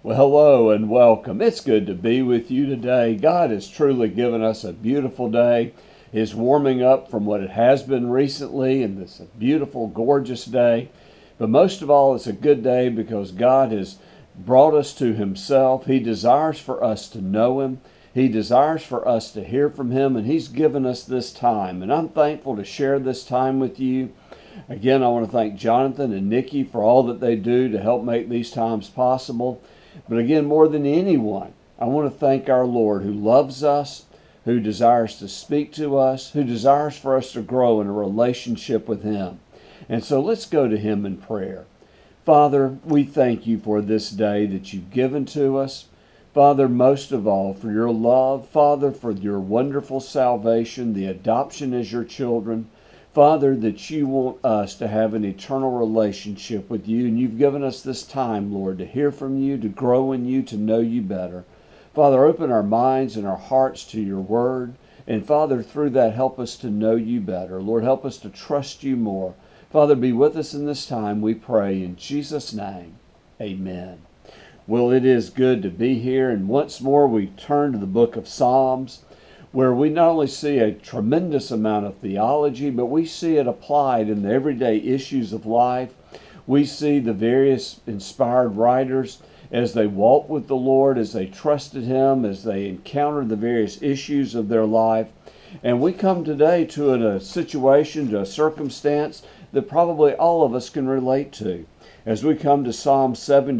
Well, hello and welcome. It's good to be with you today. God has truly given us a beautiful day. It's warming up from what it has been recently, and it's a beautiful, gorgeous day. But most of all, it's a good day because God has brought us to Himself. He desires for us to know Him. He desires for us to hear from Him, and He's given us this time. And I'm thankful to share this time with you. Again, I want to thank Jonathan and Nikki for all that they do to help make these times possible. But again, more than anyone, I want to thank our Lord who loves us, who desires to speak to us, who desires for us to grow in a relationship with Him. And so let's go to Him in prayer. Father, we thank You for this day that You've given to us. Father, most of all, for Your love. Father, for Your wonderful salvation, the adoption as Your children. Father, that You want us to have an eternal relationship with You, and You've given us this time, Lord, to hear from You, to grow in You, to know You better. Father, open our minds and our hearts to Your word, and Father, through that, help us to know You better. Lord, help us to trust You more. Father, be with us in this time, we pray in Jesus' name. Amen. Well, it is good to be here, and once more we turn to the book of Psalms, where we not only see a tremendous amount of theology, but we see it applied in the everyday issues of life. We see the various inspired writers as they walk with the Lord, as they trusted Him, as they encountered the various issues of their life. And we come today to a situation, to a circumstance that probably all of us can relate to. As we come to Psalm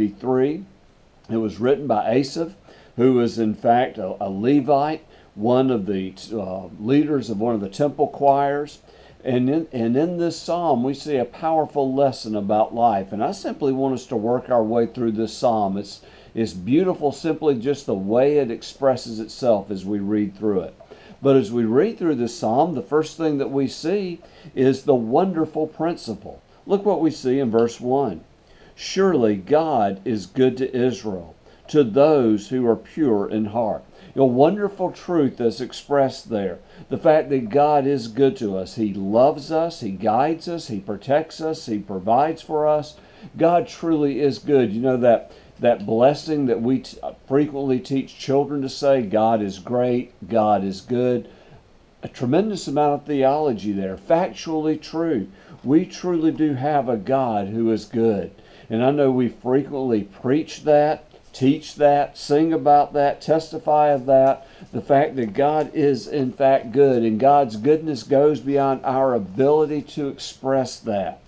73, it was written by Asaph, who was in fact a Levite, one of the leaders of one of the temple choirs. And in this psalm, we see a powerful lesson about life. And I simply want us to work our way through this psalm. It's beautiful simply just the way it expresses itself as we read through it. But as we read through this psalm, the first thing that we see is the wonderful principle. Look what we see in verse 1. Surely God is good to Israel, to those who are pure in heart. A wonderful truth that's expressed there. The fact that God is good to us. He loves us. He guides us. He protects us. He provides for us. God truly is good. You know that blessing that we frequently teach children to say, God is great, God is good. A tremendous amount of theology there. Factually true. We truly do have a God who is good. And I know we frequently preach that, teach that, sing about that, testify of that, the fact that God is in fact good, and God's goodness goes beyond our ability to express that.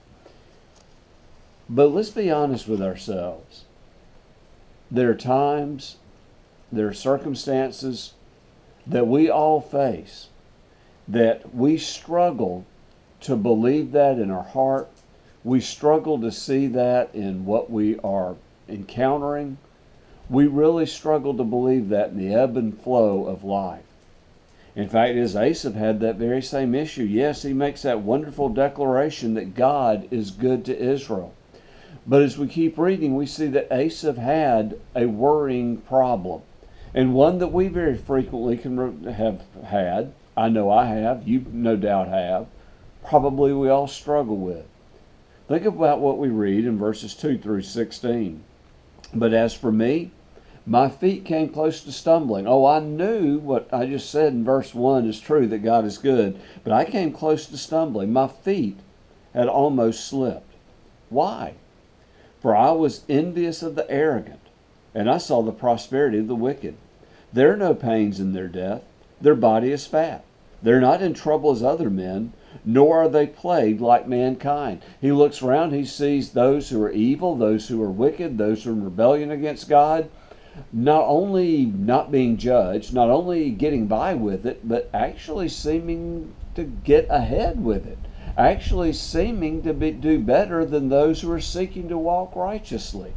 But let's be honest with ourselves. There are times, there are circumstances that we all face that we struggle to believe that in our heart. We struggle to see that in what we are encountering. We really struggle to believe that in the ebb and flow of life. In fact, as Asaph had that very same issue, yes, he makes that wonderful declaration that God is good to Israel. But as we keep reading, we see that Asaph had a worrying problem, and one that we very frequently can have had. I know I have. You no doubt have. Probably we all struggle with. Think about what we read in verses 2 through 16. But as for me, my feet came close to stumbling. Oh, I knew what I just said in verse 1 is true, that God is good. But I came close to stumbling. My feet had almost slipped. Why? For I was envious of the arrogant, and I saw the prosperity of the wicked. There are no pains in their death. Their body is fat. They're not in trouble as other men, nor are they plagued like mankind. He looks around, he sees those who are evil, those who are wicked, those who are in rebellion against God, not only not being judged, not only getting by with it, but actually seeming to get ahead with it, actually seeming to do better than those who are seeking to walk righteously.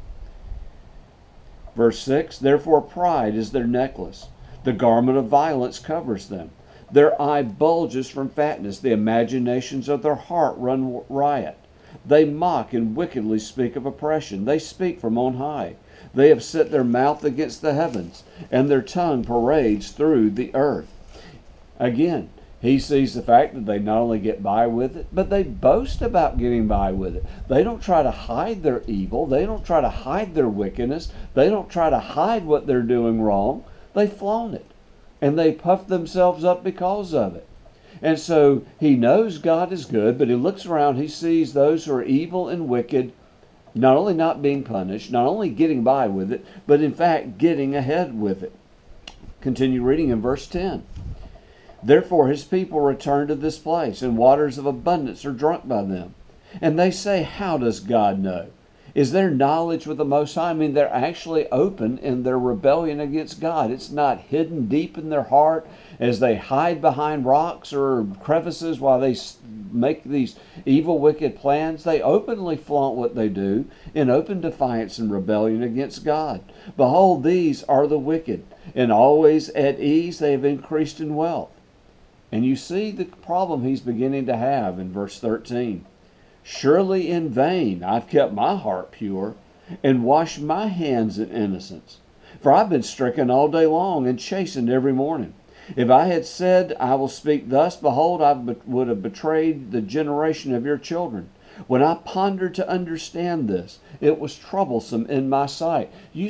Verse 6, therefore pride is their necklace. The garment of violence covers them. Their eye bulges from fatness. The imaginations of their heart run riot. They mock and wickedly speak of oppression. They speak from on high. They have set their mouth against the heavens, and their tongue parades through the earth. Again, He sees the fact that they not only get by with it, but they boast about getting by with it. They don't try to hide their evil. They don't try to hide their wickedness. They don't try to hide what they're doing wrong. They flaunt it. And they puff themselves up because of it. And so he knows God is good, but he looks around, he sees those who are evil and wicked, not only not being punished, not only getting by with it, but in fact getting ahead with it. Continue reading in verse 10. Therefore his people return to this place, and waters of abundance are drunk by them. And they say, how does God know? Is their knowledge with the Most High? I mean, they're actually open in their rebellion against God. It's not hidden deep in their heart as they hide behind rocks or crevices while they make these evil, wicked plans. They openly flaunt what they do in open defiance and rebellion against God. Behold, these are the wicked, and always at ease they have increased in wealth. And you see the problem he's beginning to have in verse 13. Surely in vain I've kept my heart pure and washed my hands in innocence. For I've been stricken all day long and chastened every morning. If I had said, I will speak thus, behold, I would have betrayed the generation of your children. When I pondered to understand this, it was troublesome in my sight.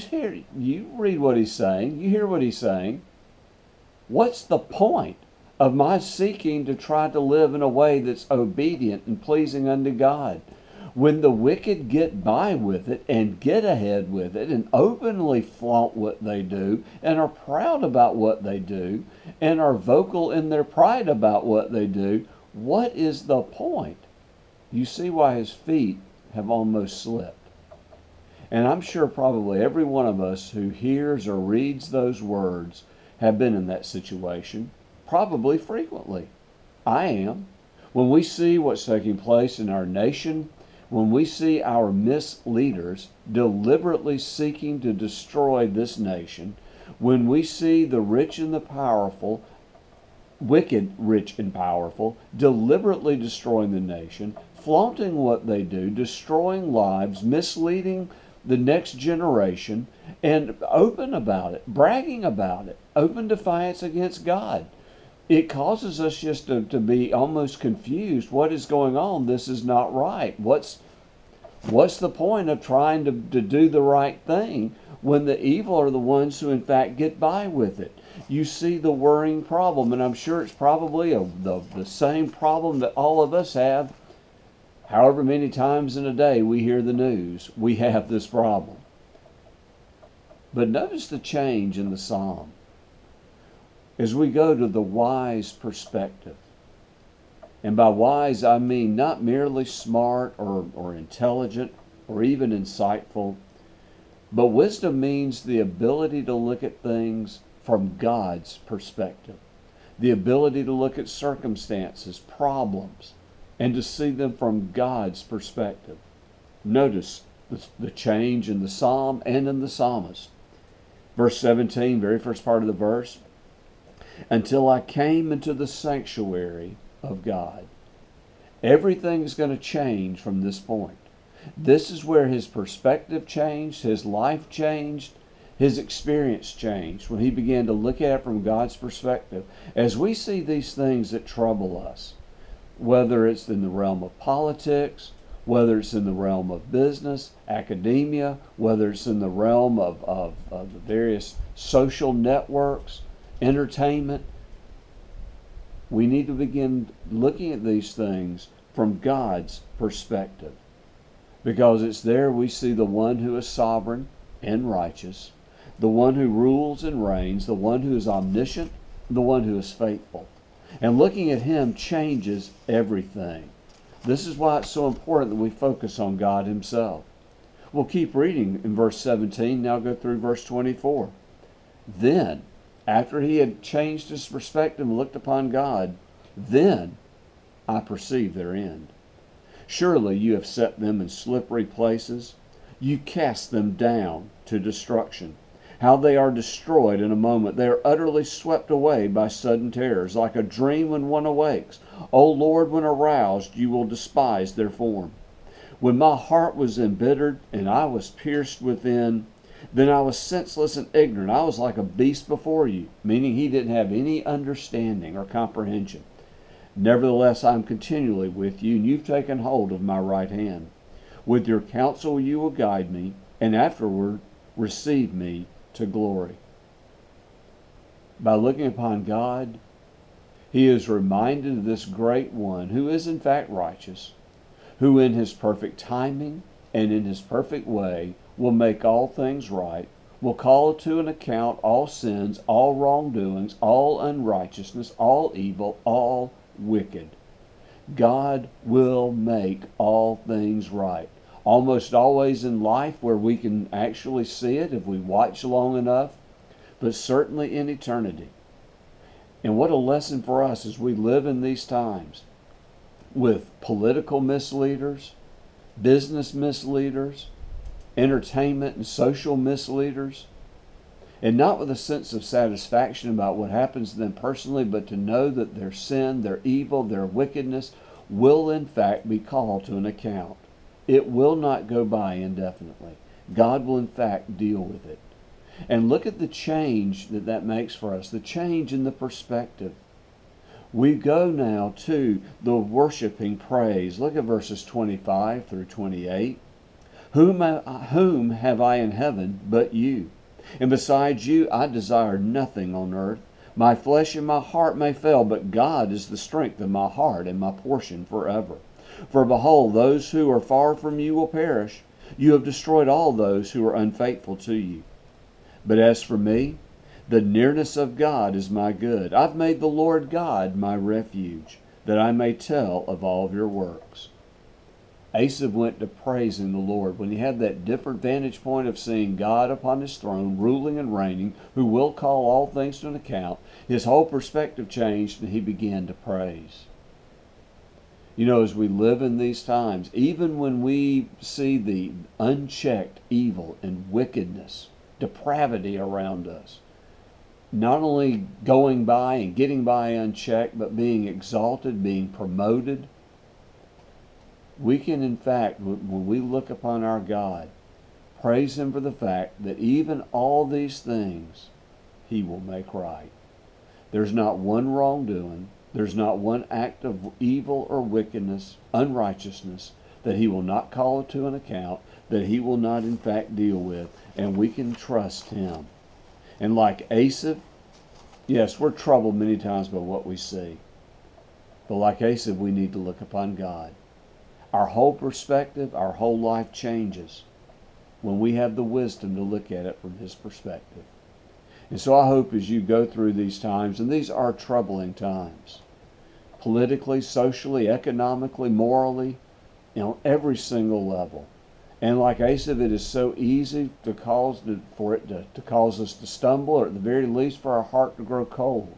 You read what he's saying. You hear what he's saying. What's the point of my seeking to try to live in a way that's obedient and pleasing unto God? When the wicked get by with it and get ahead with it and openly flaunt what they do and are proud about what they do and are vocal in their pride about what they do, what is the point? You see why his feet have almost slipped. And I'm sure probably every one of us who hears or reads those words have been in that situation. Probably frequently. I am. When we see what's taking place in our nation, when we see our misleaders deliberately seeking to destroy this nation, when we see the rich and the powerful, wicked, rich and powerful, deliberately destroying the nation, flaunting what they do, destroying lives, misleading the next generation, and open about it, bragging about it, open defiance against God. It causes us just to be almost confused. What is going on? This is not right. What's the point of trying to do the right thing when the evil are the ones who in fact get by with it? You see the worrying problem, and I'm sure it's probably the same problem that all of us have. However many times in a day we hear the news, we have this problem. But notice the change in the psalm. As we go to the wise perspective, and by wise I mean not merely smart or intelligent or even insightful, but wisdom means the ability to look at things from God's perspective, the ability to look at circumstances, problems, and to see them from God's perspective. Notice the change in the psalm and in the psalmist. Verse 17, very first part of the verse, until I came into the sanctuary of God. Everything's going to change from this point. This is where his perspective changed, his life changed, his experience changed when he began to look at it from God's perspective. As we see these things that trouble us, whether it's in the realm of politics, whether it's in the realm of business, academia, whether it's in the realm of the various social networks, entertainment, we need to begin looking at these things from God's perspective. Because it's there we see the one who is sovereign and righteous, the one who rules and reigns, the one who is omniscient, the one who is faithful. And looking at him changes everything. This is why it's so important that we focus on God himself. We'll keep reading in verse 17, now go through verse 24. Then, after he had changed his perspective and looked upon God, then I perceived their end. Surely you have set them in slippery places. You cast them down to destruction. How they are destroyed in a moment. They are utterly swept away by sudden terrors, like a dream when one awakes. O Lord, when aroused, you will despise their form. When my heart was embittered and I was pierced within, then I was senseless and ignorant. I was like a beast before you, meaning he didn't have any understanding or comprehension. Nevertheless, I am continually with you, and you've taken hold of my right hand. With your counsel you will guide me, and afterward receive me to glory. By looking upon God, he is reminded of this great one who is in fact righteous, who in his perfect timing and in his perfect way will make all things right, will call to an account all sins, all wrongdoings, all unrighteousness, all evil, all wicked. God will make all things right. Almost always in life where we can actually see it if we watch long enough, but certainly in eternity. And what a lesson for us as we live in these times with political misleaders, business misleaders, entertainment and social misleaders, and not with a sense of satisfaction about what happens to them personally, but to know that their sin, their evil, their wickedness will in fact be called to an account. It will not go by indefinitely. God will in fact deal with it. And look at the change that makes for us, the change in the perspective. We go now to the worshiping praise. Look at verses 25 through 28. Whom have I in heaven but you? And besides you I desire nothing on earth. My flesh and my heart may fail, but God is the strength of my heart and my portion forever. For behold, those who are far from you will perish. You have destroyed all those who are unfaithful to you. But as for me, the nearness of God is my good. I've made the Lord God my refuge, that I may tell of all of your works. Asaph went to praising the Lord when he had that different vantage point of seeing God upon his throne, ruling and reigning, who will call all things to an account. His whole perspective changed and he began to praise. You know, as we live in these times, even when we see the unchecked evil and wickedness, depravity around us, not only going by and getting by unchecked, but being exalted, being promoted, we can in fact, when we look upon our God, praise Him for the fact that even all these things He will make right. There's not one wrongdoing, there's not one act of evil or wickedness, unrighteousness, that He will not call it to an account, that He will not in fact deal with, and we can trust Him. And like Asaph, yes, we're troubled many times by what we see. But like Asaph, we need to look upon God. Our whole perspective, our whole life changes when we have the wisdom to look at it from His perspective. And so I hope as you go through these times, and these are troubling times, politically, socially, economically, morally, every single level. And like Asaph, it is so easy to cause us to stumble, or at the very least for our heart to grow cold.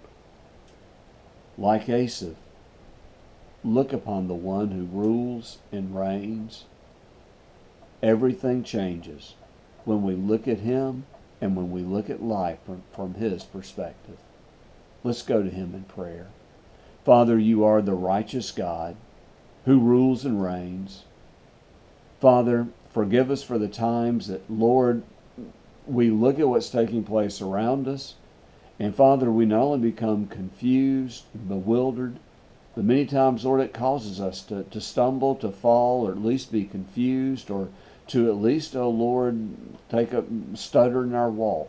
Like Asaph, look upon the one who rules and reigns. Everything changes when we look at Him and when we look at life from His perspective. Let's go to Him in prayer. Father, You are the righteous God who rules and reigns. Father, forgive us for the times that, Lord, we look at what's taking place around us, and Father, we not only become confused and bewildered, but many times, Lord, it causes us to stumble, to fall, or at least be confused, or to at least, oh Lord, take a stutter in our walk.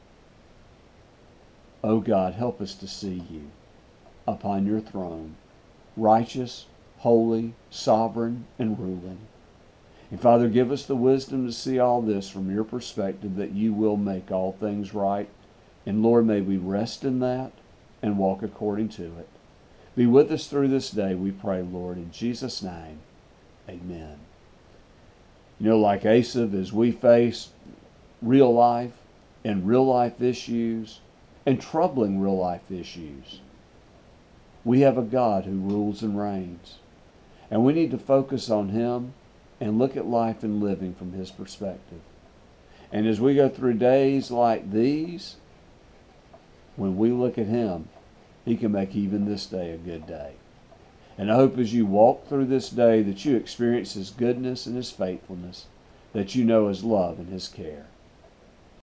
Oh God, help us to see You upon Your throne, righteous, holy, sovereign, and ruling. And Father, give us the wisdom to see all this from Your perspective, that You will make all things right. And Lord, may we rest in that and walk according to it. Be with us through this day, we pray, Lord, in Jesus' name. Amen. Like Asaph, as we face real life and real life issues and troubling real life issues, we have a God who rules and reigns. And we need to focus on Him and look at life and living from His perspective. And as we go through days like these, when we look at Him, He can make even this day a good day. And I hope as you walk through this day that you experience His goodness and His faithfulness, that you know His love and His care.